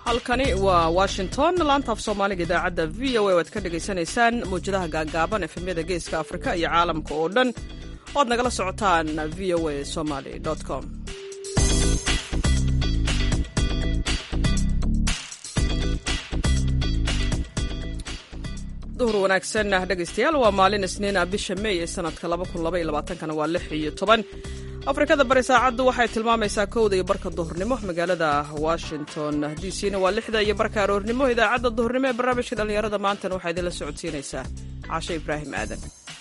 halkani waa Washington, laanta af Soomaaliga idaacadda VOA waad ka dhageysanaysaan muujadaha gaagaaban efemyada geeska Afrika iyo caalamka oo dhan ood nagala socotaan voasomali.com. duhur wanaagsan dhegeystayaal, waa maalin Isniin bisha May ee sanadka 2022 waa 16. Afrikada bari saacadu waxay tilmaamaysaa 1:00 duhurnimo, magaalada Washington DC-na waa 6:00 aroornimo. Idaacadda duhurnimo ee barnaamijka dhalinyarada maantana waxaa idinla socodsiinaysaa Caashe Ibraahim Aadan.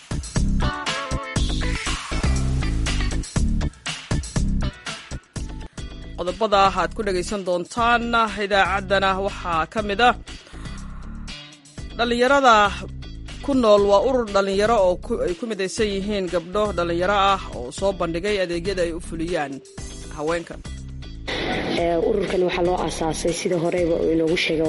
qodobada aad ku dhagaysan doontaan idaacaddana waxaa ka mid ah dhalinyarada ku nool waa urur dhalinyaro oo ay ku midaysan yihiin gabdho dhalinyaro ah oo soo bandhigay adeegyada ay u fuliyaan haweenka. ururkan waxaa loo aasaasay sida horeyba uu inoogu sheegay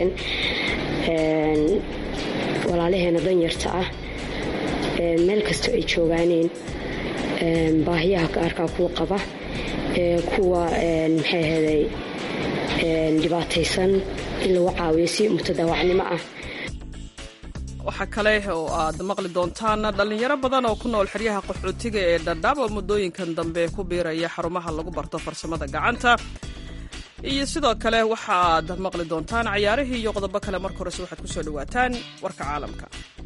walaalaheena danyarta ah meel kastoo ay joogaaneen baahiyaha gaarkaa kuwa qaba kuwa maxay ahaday dhibaataysan in lagu caawiyo si mutadaawacnimo ah. waxaa kale oo aad maqli doontaan dhalinyaro badan oo ku nool xeryaha qaxootiga ee Dadaab oo muddooyinkan dambe ku biiraya xarumaha lagu barto farsamada gacanta, iyo sidoo kale waxa aad maqli doontaan ciyaarihii iyo qodobo kale. marka hore waxaad ku soo dhawaataan warka caalamka.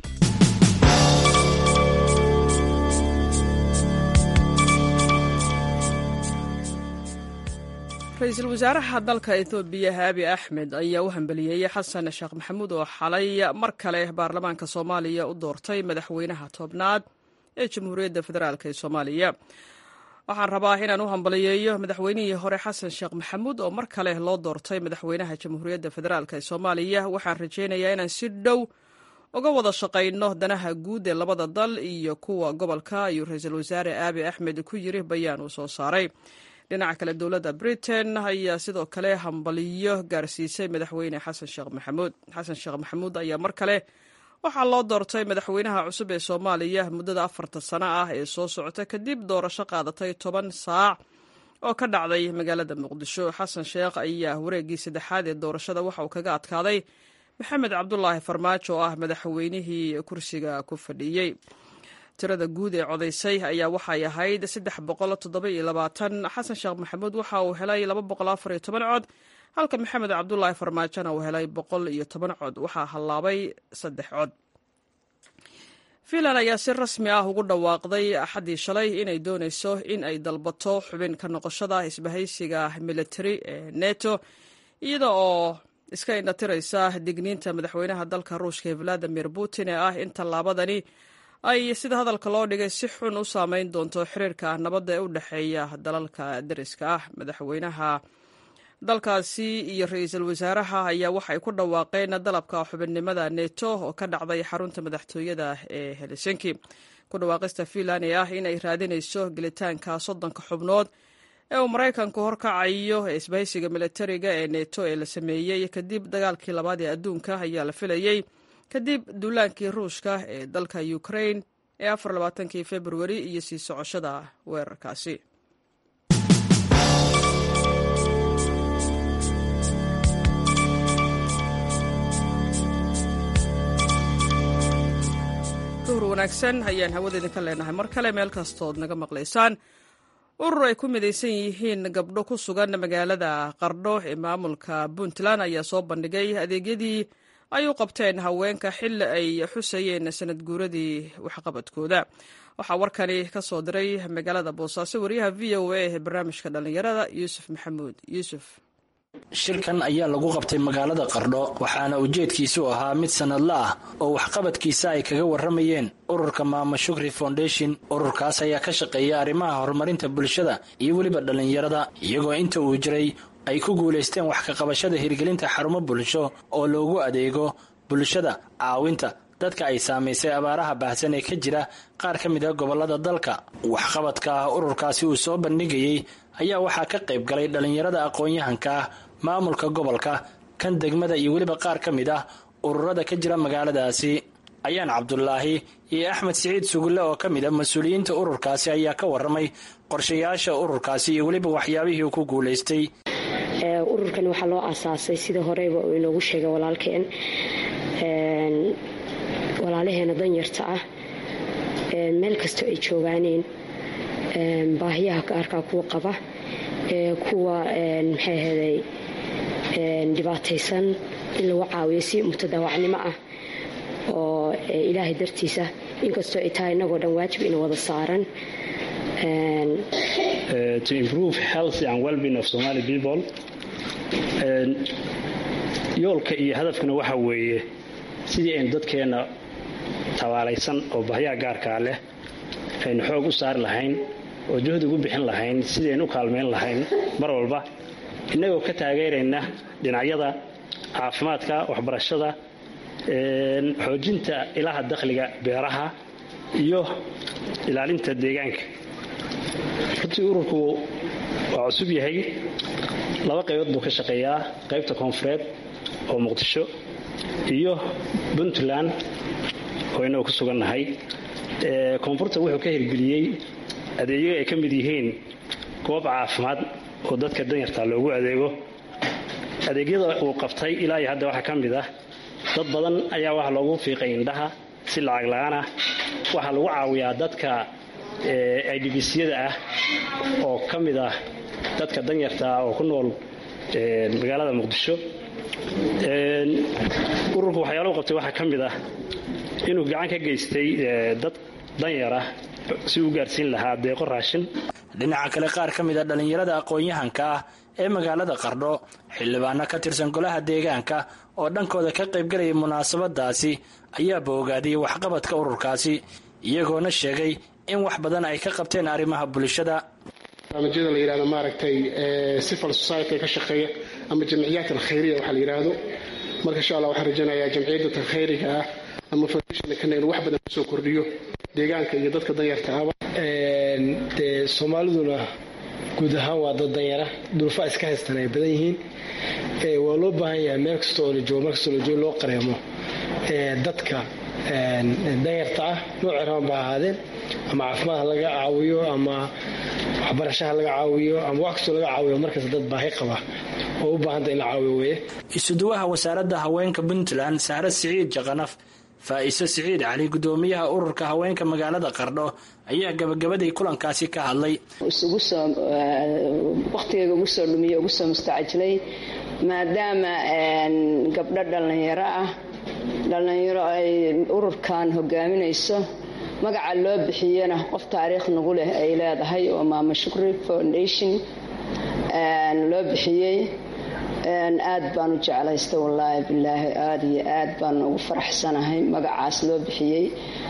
ra-iisul wasaaraha dalka Itoobiya Abiy Ahmed ayaa u hambaliyeeyay Xasan Sheekh Maxamuud oo xalay mar kale baarlamaanka Soomaaliya u doortay madaxweynaha tobnaad ee Jamhuuriyadda Federaalka ee Soomaaliya. waxaan rabaa inaan u hambaliyeeyo madaxweynihii hore Xasan Sheekh Maxamuud oo mar kale loo doortay madaxweynaha Jamhuuriyadda Federaalka ee Soomaaliya. waxaan rajaynayaa inaan si dhow uga wada shaqayno danaha guud ee labada dal iyo kuwa gobolka, ayuu ra-iisul wasaare Abiy Ahmed ku yiri bayaan uu soo saaray. dhinaca kale, dowladda Britain ayaa sidoo kale hambaliyo gaarsiisay madaxweyne Xasan Sheekh Maxamuud. Xasan Sheekh Maxamuud ayaa mar kale waxaa loo doortay madaxweynaha cusub ee Soomaaliya muddada 4 sano ah ee soo socota kadib doorasho qaadatay 10 saac oo ka dhacday magaalada Muqdisho. Xasan Sheekh ayaa wareegii saddexaad ee doorashada waxa uu kaga adkaaday Maxamed Cabdullaahi Farmaajo oo ah madaxweynihii kursiga ku fadhiyey. tirada guud ee codaysay ayaa waxay ahayd 327. Xasan Sheekh Maxamuud waxa uu helay 214 cod, halka Maxamed Cabdullaahi Farmaajona uu helay 110 cod. waxaa hallaabay 3 cod. Finland ayaa si rasmi ah ugu dhawaaqday Axaddii shalay inay doonayso in ay dalbato xubin ka noqoshada isbahaysiga military ee NATO, iyada oo iska indhatiraysa digniinta madaxweynaha dalka Ruushka Vladimir Putin ee ah in tallaabadani ay sida hadalka loo dhigay si xun u saameyn doonto xiriirka nabadda ee u dhexeeya dalalka dariska ah. madaxweynaha dalkaasi iyo ra-iisul wasaaraha ayaa waxay ku dhawaaqeen dalabka xubinnimada NATO oo ka dhacday xarunta madaxtooyada ee Helsinki. ku dhawaaqista Finland ee ah in ay raadinayso gelitaanka 30 xubnood ee uu Maraykanku horkacayo isbahaysiga militariga ee NATO ee la sameeyey kadib dagaalkii labaad ee adduunka ayaa la filayay kadib duulaankii Ruushka ee dalka Ukraine ee 24 February iyo sii socoshada weerarkaasi. duhur wanaagsan ayaan hawada idinka leenahay mar kale meel kastood naga maqlaysaan. urur ay ku midaysan yihiin gabdho ku sugan magaalada Qardho ee maamulka Puntland ayaa soo bandhigay adeegyadii ay u qabteen haweenka xilli ay xusayeen sanad guuradii waxqabadkooda. waxaa warkani ka soo diray magaalada Boosaaso wariyaha VOA ee barnaamijka dhalinyarada Yuusuf Maxamuud Yuusuf. shirkan ayaa lagu qabtay magaalada Qardho, waxaana ujeedkiisu ahaa mid sanadle ah oo waxqabadkiisa ay kaga waramayeen ururka Maama Shukri Foundation. ururkaas ayaa ka shaqeeya arrimaha horumarinta bulshada iyo weliba dhalinyarada, iyagoo inta uu jiray ay ku guulaysteen wax ka qabashada hirgelinta xarumo bulsho oo loogu adeego bulshada, caawinta dadka ay saamaysay abaaraha baahsan ee ka jira qaar ka mid ah gobollada dalka. waxqabadka ururkaasi uu soo bandhigayay ayaa waxaa ka qayb galay dhalinyarada aqoon-yahanka ah, maamulka gobolka, kan degmada iyo weliba qaar ka mid ah ururada ka jira magaaladaasi. Ayaan Cabdulaahi iyo Axmed Siciid Sugulle oo ka mid ah mas-uuliyiinta ururkaasi ayaa ka waramay qorshayaasha ururkaasi iyo weliba waxyaabihii uu ku guulaystay. ururkan waxaa loo asaasay sida horeyba uu inoogu sheegay walaalkeen walaalaheena danyarta ah meel kastoo ay joogaaneen baahiyaha gaarkaa kuwa qaba kuwa maxay ahaday dhibaataysan in lagu caawiyo si mutadaawacnimo ah oo ilaahay dartiisa inkastoo ay tahay inagoo dhan waajib ina wada saaran. To improve health and well-being of Somali people. Yoolka iyo hadafkana waxa weeye sidii aynu dadkeena tabaalaysan oo baahiyaha gaarkaa leh aynu xoog u saari lahayn oo juhdi ugu bixin lahayn sidii aynu u kaalmeyn lahayn mar walba innagoo ka taageerayna dhinacyada caafimaadka, waxbarashada, xoojinta ilaha dakhliga beeraha iyo ilaalinta deegaanka. runtii ururku waa cusub yahay, 2 qaybood buu ka shaqeeyaa, qaybta koonfureed oo Muqdisho iyo Puntland oo inuu ku sugannahay. Koonfurta wuxuu ka hirgeliyey adeegyo ay ka mid yihiin goob caafimaad oo dadka danyarta loogu adeego. Adeegyada uu qabtay ilaa iyo hadda waxaa ka mid ah dad badan ayaa waxa loogu fiiqay indhaha si lacag la'aan ah. Waxaa lagu caawiyaa dadka IDPs-yada ah oo ka mid ah dadka danyarta oo ku nool magaalada Muqdisho. Ururku waxyaalo uu qabtay waxaa ka mid ah inuu gacan ka geystay dad danyar ah si uu gaarsiin lahaa deeqo raashin. dhinaca kale qaar ka mid ah dhalinyarada aqoon-yahanka ah ee magaalada Qardho, xildhibaano ka tirsan golaha deegaanka oo dhankooda ka qaybgalaya munaasabadaasi ayaa boogaaday waxqabadka ururkaasi, iyagoona sheegay in wax badan ay ka qabteen arrimaha bulshada. barnaamijyada la yiraahdo maaragtay civil society ka shaqeeya ama jamciyaadka khayriya waxa la yiraahdo. marka insha Allah waxaan rajaynayaa jamciyadda khayriga ah ama foundation-ka inuu wax badan soo kordhiyo deegaanka iyo dadka danyarta ah. Soomaaliduna guud ahaan waa dad danyara, duruufaha iska haystaan ay badan yihiin. Waa loo baahan yahay meel kasta oo la joogo loo qareemo dadka danyarta ah, nooc raban baa ahaadeen, ama caafimaad laga caawiyo ama waxbarashaha laga caawiyo ama wax kastoo laga caawiyo. markaas dad baahi qaba oo u baahanta in la caawiyo weeye. isuduwaha wasaaradda haweenka Puntland Sahra Siciid Jaqanaf, Faa'iiso Siciid Cali, gudoomiyaha ururka haweenka magaalada Qardho, ayaa gabagabadii kulankaasi ka hadlay. waqtiga ugu soo dhumiyo ugu soo mustacajilay maadaama gabdho dhalinyaro ay ururkan hogaaminayso, magaca loo bixiyana qof taariikh nagu leh ay leedahay oo Maama Shukri Foundation loo bixiyey. aad baan u jeclaystay wallaahi bilaahi, aad iyo aad baan ugu faraxsanahay magacaas loo bixiyey.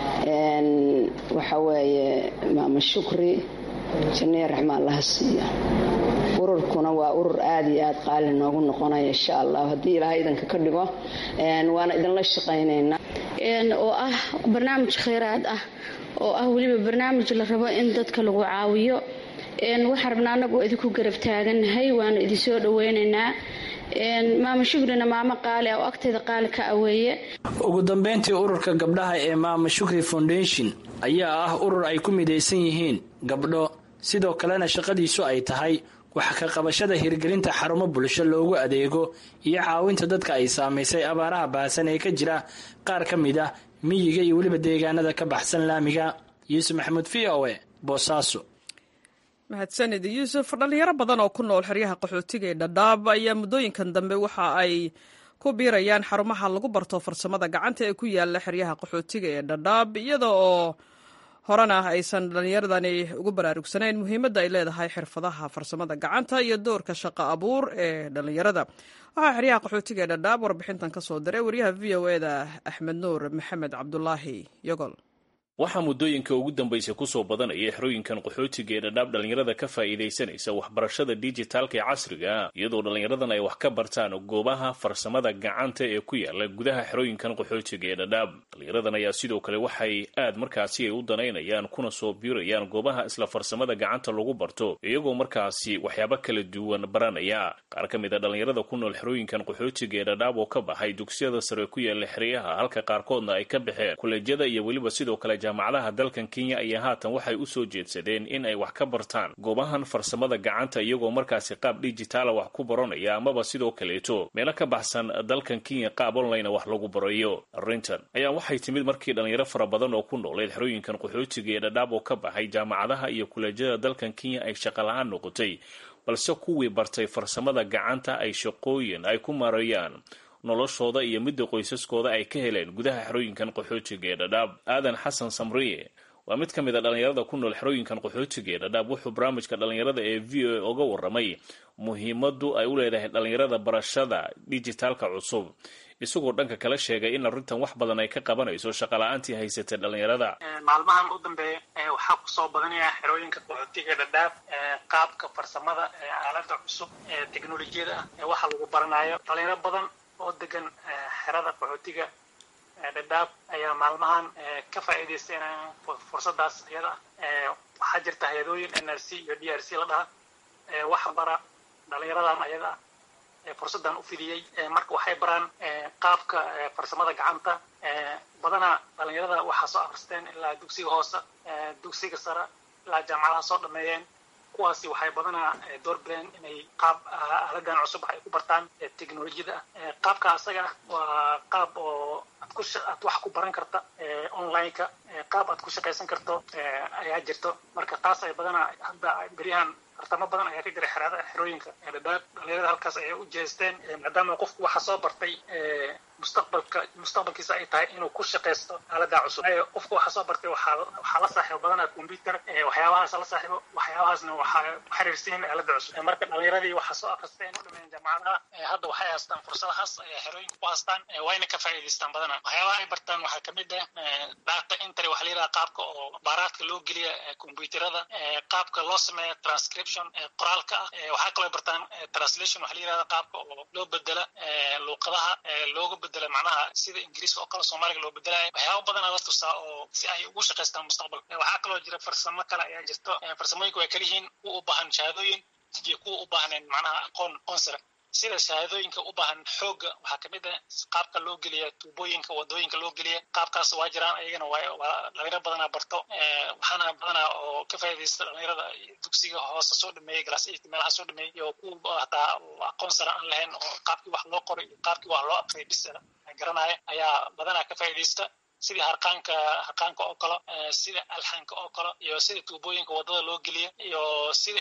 waxa weeye Maama Shukri janneer raxmaan Allah siiya. ururkuna waa urur aad iyo aad qaali noogu noqonaya insha Allah haddii Ilaahay idinka ka dhigo. waana idinla shaqaynaynaa oo ah barnaamij khayraad ah oo ah waliba barnaamij la rabo in dadka lagu caawiyo. waxaan rabnaa anagu idinku garab taaganahay, waana idin soo dhaweynaynaa. Maama Shukrina maama qaali oo agteeda qaali ka aweeye. ugu dambeyntii ururka gabdhaha ee Maama Shukri Foundation ayaa ah urur ay ku midaysan yihiin gabdho, sidoo kalena shaqadiisu ay tahay wax ka qabashada hirgelinta xarumo bulsho loogu adeego iyo caawinta dadka ay saamaysay abaaraha baahsan ee ka jira qaar ka mid ah miyiga iyo weliba deegaanada ka baxsan laamiga. Yuusuf Maxamuud, VOA, Boosaaso. mahadsanid Yuusuf. dhalinyaro badan oo ku nool xeryaha qaxootiga ee Dadaab ayaa muddooyinkan dambe waxa ay ku biirayaan xarumaha lagu barto farsamada gacanta ee ku yaala xeryaha qaxootiga ee Dadaab, iyada oo horena aysan dhalinyaradani ugu baraarugsanayn muhiimadda ay leedahay xirfadaha farsamada gacanta iyo doorka shaqo abuur ee dhalinyarada. waxaa xeryaha qaxootiga ee Dadaab warbixintan ka soo diray wariyaha VOA-da Axmed Nuur Maxamed Cabdulaahi Yogol. waxaa muddooyinka ugu dambaysay kusoo badanaya xerooyinkan qaxootiga ee Dadaab dhalinyarada ka faa'iidaysanaysa waxbarashada dijitaalka ee casriga, iyadoo dhalinyaradan ay wax ka bartaan goobaha farsamada gacanta ee ku yaala gudaha xerooyinkan qaxootiga ee Dadaab. dhalinyaradan ayaa sidoo kale waxay aad markaasi ay u danaynayaan kuna soo biirayaan goobaha isla farsamada gacanta lagu barto, iyagoo markaasi waxyaabo kala duwan baranaya. qaar ka mid a dhalinyarada ku nool xerooyinkan qaxootiga ee Dadaab oo ka baxay dugsiyada sare ku yaala xeryaha, halka qaarkoodna ay ka baxeen kuleejyada iyo weliba sidoo kale jaamacadaha dalkan kenya ayaa haatan waxay u soo jeedsadeen in ay wax ka bartaan goobahan farsamada gacanta iyagoo markaasi qaab digitaala wax ku baranaya amaba sidoo kaleeto meelo ka baxsan dalkan kenya qaab online wax lagu barayo. arrintan ayaa waxay timid markii dhalinyaro fara badan oo ku nooleed xerooyinkan qaxootiga ee Dadaab oo ka baxay jaamacadaha iyo kuleejyada dalkan kenya ay shaqo la'aan noqotay, balse kuwii bartay farsamada gacanta ay shaqooyin ay ku marayaan noloshooda iyo midda qoysaskooda ay ka heleen gudaha xerooyinkan qaxootiga ee Dadaab. Aadan Xasan Samriye waa mid ka mid ah dhalinyarada ku nool xerooyinkan qaxootiga ee Dadaab. wuxuu barnaamijka dhalinyarada ee VOA uga warramay muhiimadu ay u leedahay dhalinyarada barashada digitalka cusub, isagoo dhanka kala sheegay in arrintan wax badan ay ka qabanayso shaqo la'aantii haysatay dhalinyarada. maalmahan u dambeeya waxaa kusoo badanaya xerooyinka qaxootiga ee Dadaab qaabka farsamada aalada cusub ee teknolojiyada waxa lagu baranayo. dhalinyaro badan oo degan xerada qaxootiga Dadaab ayaa maalmahan ka faa'iideysanaya fursadaas iyada. waxaa jirta hay'adooyin NRC iyo DRC la dhaha wax bara dhalinyaradan ayada fursadan u fidiyey. marka waxay baraan qaabka farsamada gacanta. badanaa dhalinyarada waxaa soo akhristeen ilaa dugsiga hoose, dugsiga sare, ilaa jaamacadaha soo dhameeyeen. kuwaasi waxay badanaa door bideen inay qaab aaladan cusub ay ku bartaan teknolojiyada. qaabka asaga waa qaab oo aad wax ku baran karta online-ka, qaab aad ku shaqaysan karto ayaa jirto. marka taas ay badanaa hadda beryahan tartamo badan ayaa ka jira xerooyinka Dadaab. dhalinyarada halkaas ayay u jeesteen maadaama qofku waxa soo bartay mustaqbalkiisa ay tahay inuu ku shaqaysto aalada cusub. qofku waxa soo bartay waxaa la saaxiibo badanaa computer, waxyaabahaas la saaxiibo, waxyaabahaasna waxaa xiriirsan aalada cusub. marka dhalinyaradii waxaa soo akhristeen u dhameen jaamacadaha hadda waxay haystaan fursadahaas ay xerooyinka ku haystaan, wayna ka faa'iidaystaan badanaa. waxyaabaha ay bartaan waxaa kamid ah data entry, waxa la yidhaha qaabka oo baaraadka loo geliya computerada, qaabka loo sameeya transcription qoraalka ah. waxaa kaloo bartaan translation, waxa la yidhahda qaabka oo loo bedela luuqadaha looga bedela macnaha sida ingiriiska oo kale soomaaliga loo bedelayo. waxyaaba badanaa la tusaa oo si ay ugu shaqaystaan mustaqbalka. waxaa kaloo jira farsamo kale ayaa jirto. farsamooyinka way kala yihiin, kuwa u baahan shahaadooyin iyo kuwa u baahneen macnaha aqoon sare. sida shahaadooyinka u baahan xooga waxaa kamid ah qaabka loo geliya tuubooyinka wadooyinka loo geliya. qaabkaas waa jiraan ayagana waa dhalinyaro badanaa barto. waxaana badanaa oo ka faa'iidaysta dhalinyarada dugsiga hoose soo dhameeyey, class 8 meelaha soo dhameeyey, iyo kuwa hataa aqoon sare aan lahayn oo qaabkii wax loo qoray iyo qaabkii wax loo aqriyay bis garanaya ayaa badanaa ka faa'iidaysta. sidii harqaanka oo kale, sida alxanka oo kale, iyo sida tuubooyinka wadada loo geliya, iyo sida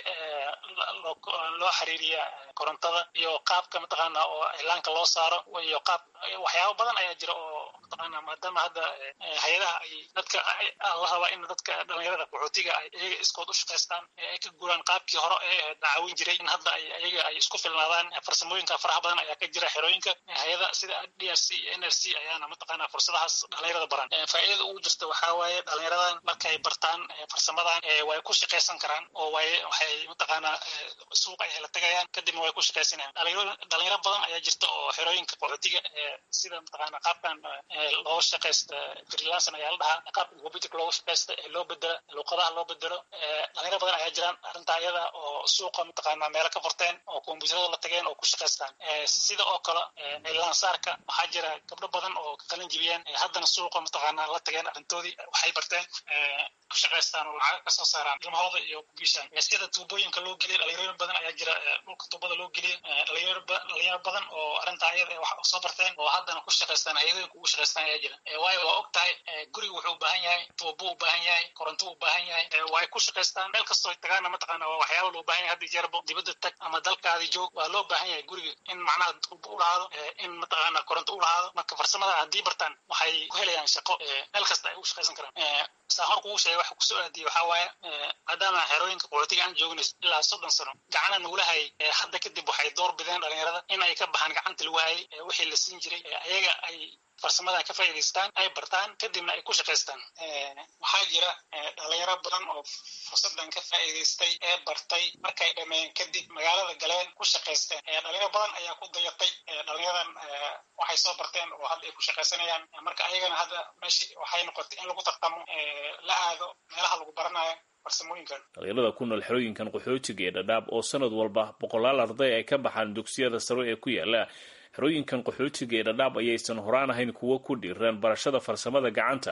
loo xiriiriya korontada, iyo qaabka mataqaana oo ilaanka loo saaro, iyo qaab waxyaabo badan ayaa jira oo mataqaana maadaama hadda hay-adaha ay dadka la raba in dadka dhalinyarada qaxootiga ay iyaga iskood u shaqaystaan, ay ka guuraan qaabkii hore ee dacaawin jiray, in hadda iyaga ay isku filnaadaan. farsamooyinka faraha badan ayaa ka jira xerooyinka. hay-ada sida DRC iyo NRC ayaana mataqaana fursadahaas dhalinyarada baran. faa'iidada ugu jirta waxaa waaye dhalinyaradan markay bartaan farsamadan way ku shaqaysan karaan oo waxay mataqaana suuqa ay la tagayaan, kadibna way ku shaqaysanayaan. dhalinyaro badan ayaa jirta oo xerooyinka qaxootiga sida mataqaana qaabkan loo shaqaysta freelancing ayaa la dhahaa, qaabka computerka loogu shaqaysta ee loo bedelo luuqadaha loo bedelo. dhalinyaro badan ayaa jiraan arrinta iyada oo suuqa mataqaana meelo ka furteen oo computerada la tageen oo ku shaqaystaan. sida oo kale freelancerka waxaa jira gabdho badan oo ka qalin jibiyeen haddana suuqa mataqaana la tageen arrintoodii waxay barteen ku shaqaystaan oo lacag ka soo saaraan ilmahooda iyo ku biishaan. sida tuubooyinka loo geliya dhalinyaro badan ayaa jira, dhulka tuubada loo geliya dhalinyaro badan oo arrinta iyada wax soo barteen oo haddana ku shaqaystaan, hay'adooyinka ugu shaqaystaan ayaa jira. waayo waa og tahay guriga wuxuu u baahan yahay tuubo, u baahan yahay koronto, u baahan yahay. way ku shaqaystaan meel kastoo ay tagaana mataqaana waa waxyaaba loo baahan yahay. hadda jeerbo dibadda tag ama dalkaadi joog waa loo baahan yahay guriga in macnaha tuubo u lahaado, in mataqaana koronto u lahaado. marka farsamada haddii bartaan waxay ku helayaan shaqo meel kasta ay ugu shaqaysan karaan. saa hor kugu sheegay waxa kusoo aadiyay waxaa waaye maadaama xerooyinka qaxootiga aan joognays ilaa 30 sano gacana nagula hayay, hadda kadib waxay door bideen dhalinyarada in ay ka baxaan gacanta lagu hayay wixii la siin jiray, ayaga ay farsamada ka faa'iidaystaan, ay bartaan, kadibna ay ku shaqaystaan. waxaa jira dhalinyaro badan oo fursadan ka faa'iidaystay ee bartay markay dhameen kadib magaalada galeen ku shaqaysteen. dhalinyaro badan ayaa ku dayatay dhalinyaradan waxay soo barteen oo hadda ay ku shaqaysanayaan. marka ayagana hadda meeshii waxay noqotay in lagu tartamo la aado meelaha lagu baranayo farsamooyinkan. dhalinyarada ku nool xerooyinkan qaxootiga ee Dadaab oo sanad walba 100 arday ay ka baxaan dugsiyada sare ee ku yaala xerooyinkan qaxootiga ee Dadaab ayaysan horaan ahayn kuwa ku dhiiran barashada farsamada gacanta,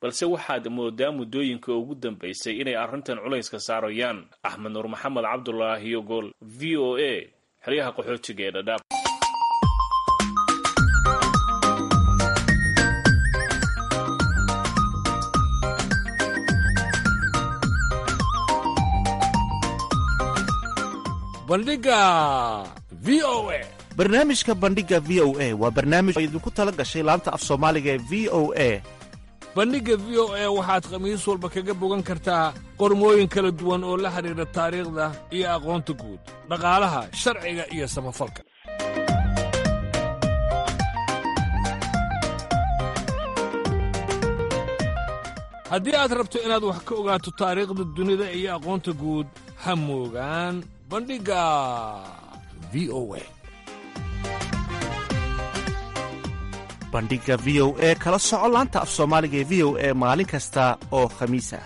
balse waxaad moodaa muddooyinka ugu dambaysay inay arrintan culayska saarayaan. Axmed Nuur Maxamed Cabdulaahi Yogol, v o a, xeryaha qaxootiga ee Dhadhaab. barnaamijka bandhiga v o a waa barnaamij idinku tala gashay laanta af soomaaliga ee v o a. bandhigga v o a waxaad khamiis walba kaga bogan kartaa qormooyin kala duwan oo la xidhiidha taariikhda iyo aqoonta guud, dhaqaalaha, sharciga iyo samafalka. haddii aad rabto inaad wax ka ogaato taariikhda dunida iyo aqoonta guud, ha moogaan bandhigga v o a. bandhigga v o a kala soco laanta af soomaaliga ee v o a maalin kasta oo khamiis ah.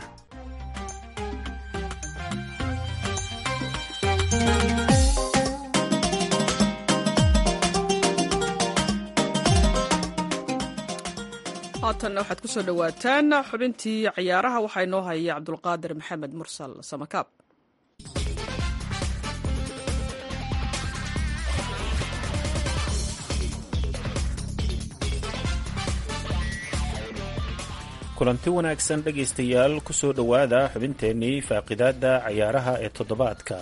haatanna waxaad ku soo dhowaataan xubintii ciyaaraha. waxaa inoo haya cabdulqaadir maxamed mursal samakaab. kulanti wanaagsan dhegaystayaal ku soo dhowaada xubinteennii faaqidaadda cayaaraha ee toddobaadka.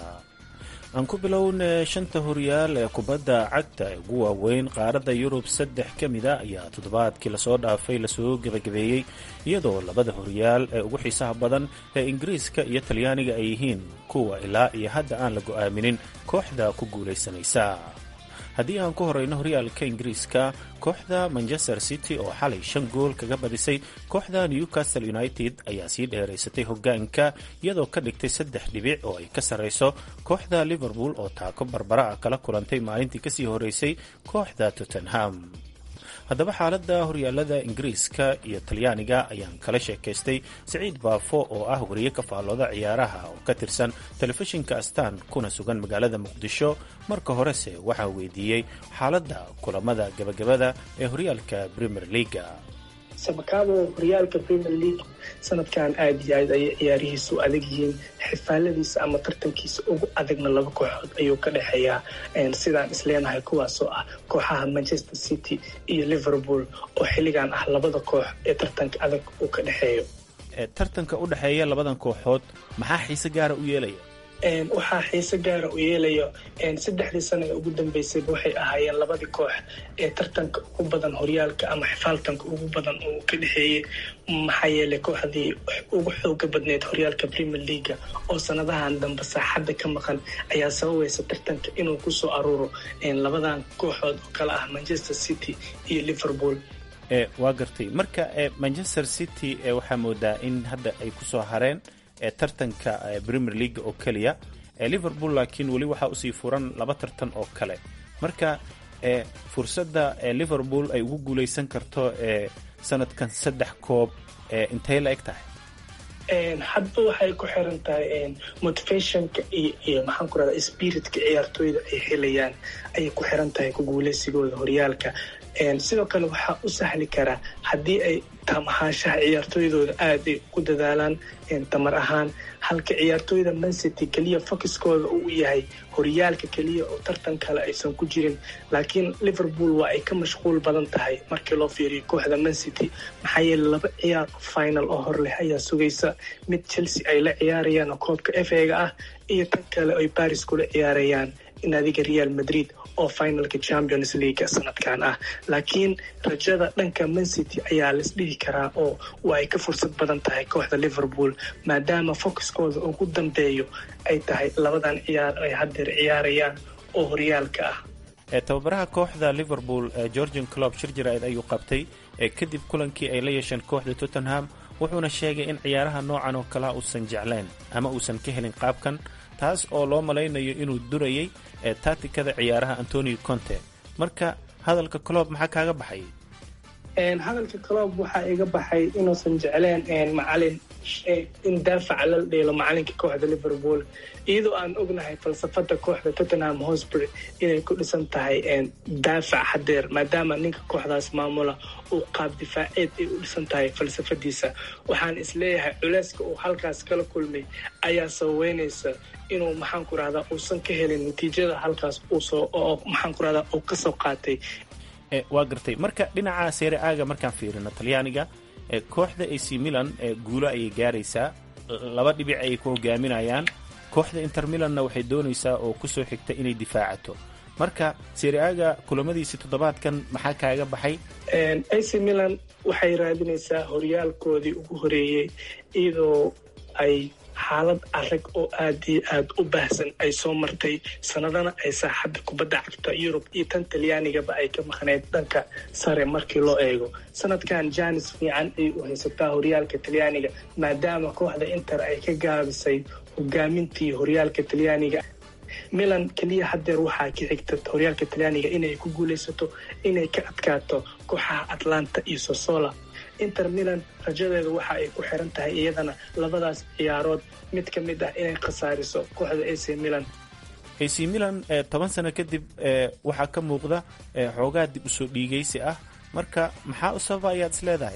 aan ku bilowna 5 horyaal ee kubadda cagta ee ugu waaweyn qaaradda Yurub 3 ka mid ah ayaa toddobaadkii lasoo dhaafay lasoo gabagabeeyey, iyadoo 2 horyaal ee ugu xiisaha badan ee Ingiriiska iyo Talyaaniga ay yihiin kuwa ilaa iyo hadda aan la go'aaminin kooxda ku guulaysanaysa. haddii aan ku horeyno horyaalka Ingiriiska, kooxda Manchester City oo xalay 5 gool kaga badisay kooxda Newcastle United ayaa sii dheeraysatay hogaanka iyadoo ka dhigtay 3 dhibic oo ay ka sareyso kooxda Liverpool oo taako barbara kala kulantay maalintii kasii horeysay kooxda Tottenham. haddaba xaaladda horyaalada Ingiriiska iyo Talyaaniga ayaan kala sheekaystay Saciid Baafo oo ah wariye ka faallooda ciyaaraha oo ka tirsan telefishinka Astaan kuna sugan magaalada Muqdisho. marka horese waxaa weydiiyey xaaladda kulamada gabagabada ee horyaalka Premier League. sabakaabo horyaalka Premier League sanadkan aad iyo aad ay ciyaarihiisu adag yihiin, xifaaladiisa ama tartankiisa ugu adagna 2 kooxood ayuu ka dhexeeyaa. sidaan isleenahay kuwaasoo ah kooxaha Manchester City iyo Liverpool oo xilligan ah 2 koox ee tartanka adag uu ka dhexeeyo. tartanka u dhexeeya 2 kooxood maxaa xiise gaara u yeelaya? waxaa xiise gaara u yeelayo 3 sano ee ugu dambeysay waxay ahaayeen 2 koox ee tartanka ugu badan horyaalka ama xifaaltanka ugu badan uu ka dhexeeyey. maxaa yeelay kooxdii ugu xooga badneed horyaalka Premier League oo sanadahan dambe saaxadda ka maqan ayaa sababaysa tartanka inuu ku soo aruuro 2 kooxood oo kala ah Manchester City iyo Liverpool. waa gartay marka Manchester City waxaa moodaa in hadda ay ku soo hareen tartanka Premier League oo kaliya. Liverpool laakiin wali waxa uu sii furan 2 tartan oo kale. marka fursadda Liverpool ay ugu guuleysan karto sanadkan 3 koob intee la eg tahay? hadba waxay ku xiran tahay motivationka iyo maxaan ku radaa spiritka ciyaartooyda ay helayaan ayay ku xiran tahay ku guuleysigooda horyaalka. sidoo kale waxaa u sahli karaa haddii ay tamahaanshaha ciyaartooydooda aad ay ku dadaalaan tamar ahaan, halka ciyaartooyda Man City keliya focuskooda uu yahay horyaalka keliya oo tartan kale aysan ku jirin. laakiin Liverpool waa ay ka mashquul badan tahay markii loo fiiriyo kooxda Man City, maxaa yeelay 2 ciyaar final oo hor leh ayaa sugaysa. mid Chelsea ay la ciyaarayaan oo koobka FA-ga ah iyo tan kale ay Paris kula ciyaarayaan naadiga Real Madrid oo finalka Champions League sanadkan ah. laakiin rajada dhanka Man City ayaa la isdhihi karaa oo waa ay ka fursad badan tahay kooxda Liverpool maadaama focuskooda ugu dambeeyo ay tahay 2 ciyaar ay haddeer ciyaarayaan oo horyaalka ah. tababaraha kooxda Liverpool Jurgen Klopp shirjiraad ayuu qabtay kadib kulankii ay la yeesheen kooxda Tottenham, wuxuuna sheegay in ciyaaraha noocan oo kale uusan jeclayn ama uusan ka helin qaabkan, taas oo loo malaynayo inuu durayay tactikada ciyaaraha Antonio Conte. marka hadalka Klopp maxaa kaaga baxay? hadalka Klopp waxaa iga baxay inuusan jecleen macalin in daafaca la dheelo macalinka kooxda Liverpool iyadoo aan ognahay falsafada kooxda Tottenham Hotspur inay ku dhisan tahay daafac hadeer maadaama ninka kooxdaas maamula uu qaab difaaceed ay u dhisan tahay falsafadiisa waxaan isleeyahay culeyska uu halkaas kala kulmay ayaa saweynaysa inuu maxaan ku rahdaa uusan ka helin natiijada halkaas uu ka soo qaatay. Waa gartay marka dhinaca Serie A-ga markaan fiirino Talyaaniga kooxda AC Milan guulo ayay gaaraysaa 2 dhibic ay ku hogaaminayaan kooxda Inter Milanna waxay doonaysaa oo ku soo xigta inay difaacato marka Serie A-ga kulamadiisa toddobaadkan maxaa kaaga baxay? AC Milan waxay raadinaysaa horyaalkoodii ugu horeeyay iyadoo ay xaalad adag oo aad iyo aad u baahsan ay soo martay sanadana ay saaxadda kubadda cagta Yurub iyo tan Talyaanigaba ay ka maqnayd dhanka sare markii loo eego sanadkan Janis fiican ay u haysataa horyaalka Talyaaniga maadaama kooxda Inter ay ka gaabisay hogaamintii horyaalka Talyaaniga. Milan kaliya hadeer waxaa ka xigta horyaalka Talyaaniga inay ku guuleysato inay ka adkaato kooxaha Atlanta iyo Sassuolo. Inter Milan rajadeedu waxa ay ku xiran tahay iyadana labadaas ciyaarood mid ka mid ah inay khasaariso kooxda AC Milan. AC Milan 10 sano kadib waxaa ka muuqda xoogaa dib u soo dhiigaysi ah marka maxaa u sababa ayaad isleedahay?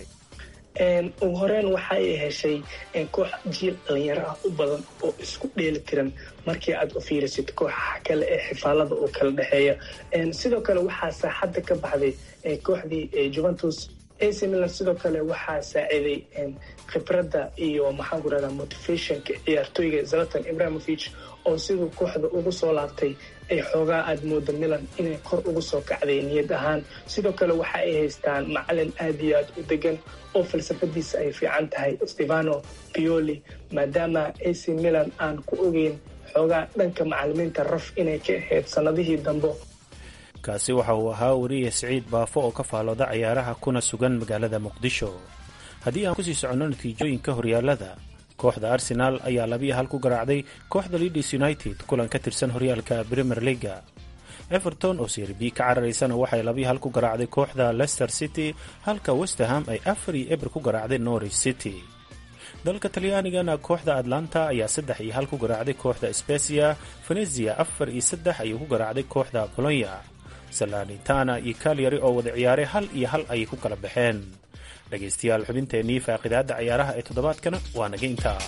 ugu horeen waxa ay heshay koox jiil dhalinyaro ah u badan oo isku dheeli tiran markii aad u fiirisid kooxaha kale ee xifaalada oo kala dhexeeya. Sidoo kale waxaa saaxadda ka baxday kooxdii Juventus. AC Milan sidoo kale waxaa saaciday khibradda iyo maxaan ku rahdaa motivationka ciyaartooyga Zlatan Ibrahimovic oo sidoo kooxda ugu soo laabtay ay xoogaa aad moodo Milan inay kor ugu soo kacday niyad ahaan. Sidoo kale waxa ay haystaan macalin aad iyo aad u degan oo falsafadiisa ay fiican tahay Stefano Pioli maadaama AC Milan aan ku ogeyn xoogaa dhanka macalimiinta raf inay ka ahayd sanadihii dambe. kaasi waxa uu ahaa wariye Siciid Baafo oo ka faalooda ciyaaraha kuna sugan magaalada Muqdisho. haddii aan kusii soconno natiijooyinka horyaalada kooxda Arsenal ayaa 2-1 ku garaacday kooxda Leeds United kulan ka tirsan horyaalka Premier League. Everton oo Serie B ka carareysana waxay 2-1 ku garaacday kooxda Leicester City halka West Ham ay 4-0 ku garaacday Norwich City. dalka Talyaanigana kooxda Atlanta ayaa 3-1 ku garaacday kooxda Spezia. Venezia 4-3 ayay ku garaacday kooxda Bologna. Salernitana iyo Cagliari oo wada ciyaaray 1-1 ayay ku kala baxeen. dhageystayaal xubinteennii faaqidaadda ciyaaraha ee toddobaadkana waa naga intaa.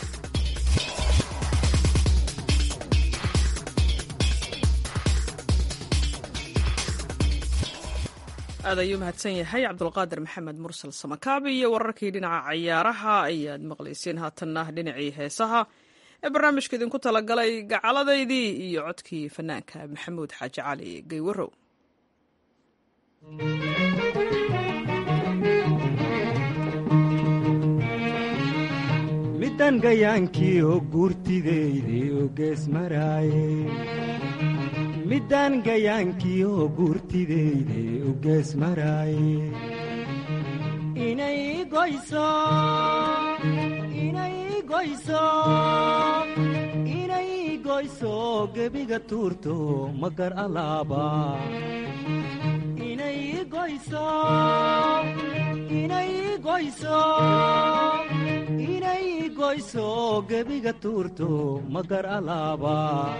aad ayuu mahadsan yahay cabdulqaadir maxamed mursal samakaabi iyo wararkii dhinaca ciyaaraha ayaad maqlayseen haatanna dhinacii heesaha ee barnaamijka idinku talagalay gacaladaydii iyo codkii fanaanka maxamuud xaaji cali gaywarow. midan gayaankii oo guurtideydii oo gees maraaye midaan gayaankii oo guurtideydii oo gees maraaye inay goyso gebiga tuurto magar alaaba inay goyso gebiga tuurto magar alaaba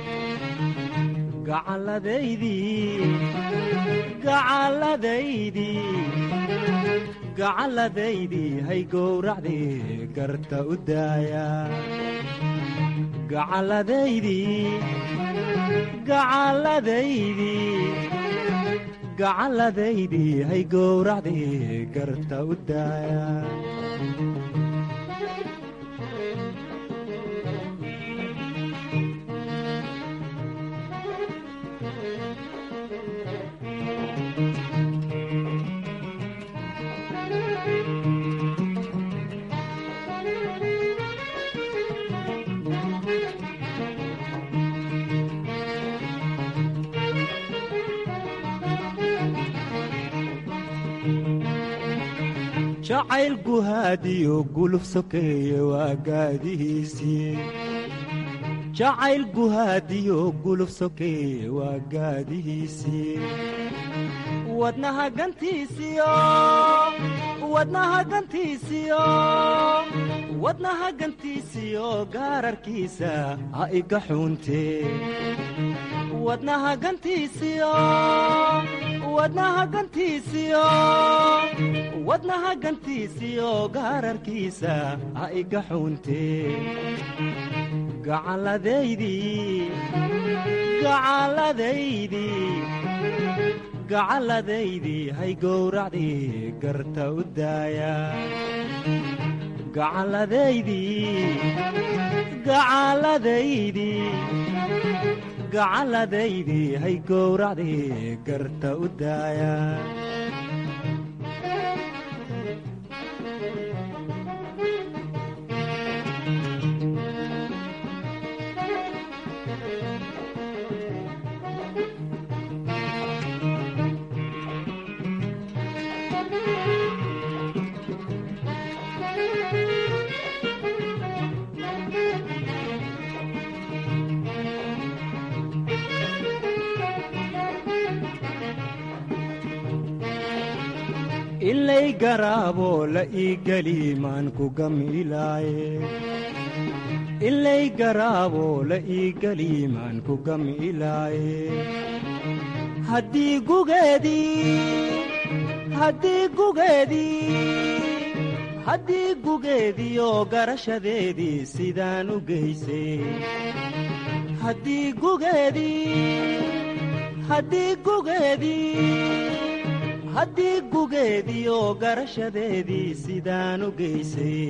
gacalladaydii hay gowracdii garta u daaya gacalladaydii hay gowracdii garta u daaya. jacayl guhaadiyo guluf sokeeye waa gaadihiisii jacayl guhaadiyo guluf sokeeye waa gaadihiisii wadnaha gantiisiyo wadnaha gantiisiyo gaararkiisa ha iga xuuntee wadnaha gantiisiyo gaararkiisa ha iga xuuntee gacalladaydii hay gowracdii garta u daaya gacalladaydii hay gowracdii garta u daaya ilay garaabo la ii geli maan ku gamilaaye haddii gugeediyo garashadeedii sidaan u geysay haddii gugeediyo garashadeedii sidaan u geysay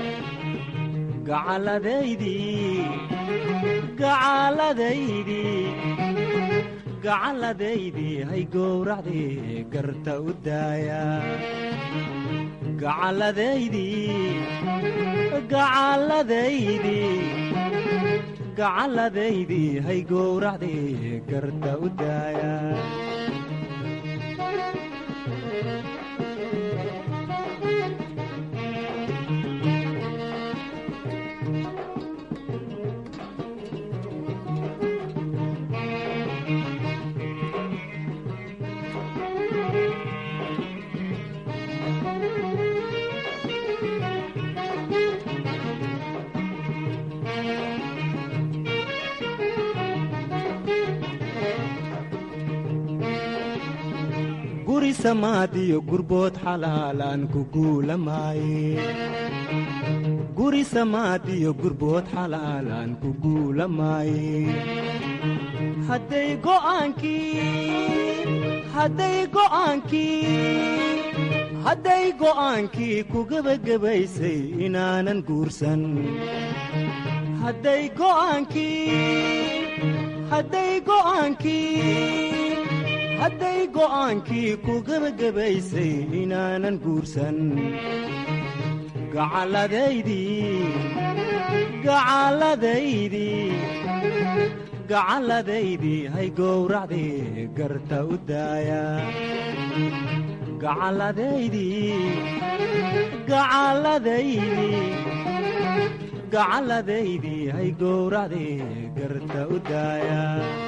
gacalladaydii hay gowracdii garta u daaya gacalladaydii hay gowracdii garta u daaya guri samaadiyo gurbood xalaalaan ku guulamaaye hadday go'aankii ku gebagabaysay inaanan guursan hadday go'aankii ku gebagabaysay inaanan guursan gacalladaydii hay gowracdii garta u daaya gacalladaydii hay gowracdii garta u daaya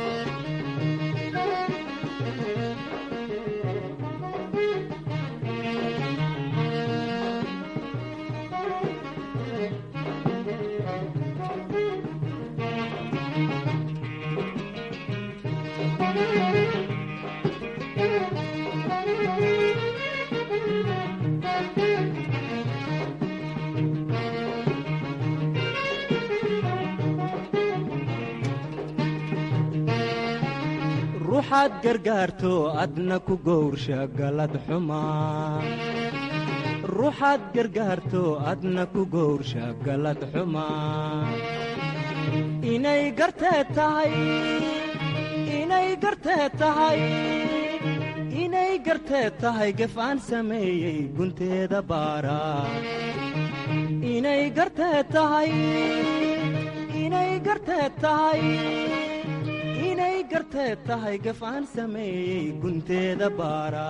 ruuxaad gargaarto adna ku gowrsha galad xumaa inay gartee tahay gef aan sameeyey gunteeda baara inay gartee tahay gef aan sameeyey gunteeda baara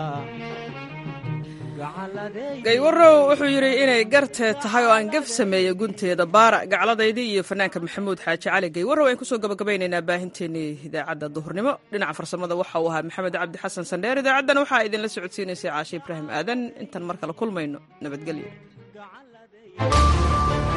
gaywarow wuxuu yidhi inay gartee tahay oo aan gef sameeyey gunteeda baara gacladaydii iyo fanaanka maxamuud xaaji cali gaywarow ayaan kusoo gabagabaynaynaa baahinteennii idaacadda duhurnimo dhinaca farsamada waxa uu ahaa maxamed cabdi xasan sandheer idaacaddan waxaa idinla socodsiinaysay caashe ibraahim aadan intaan mar kale kulmayno nabadgelyo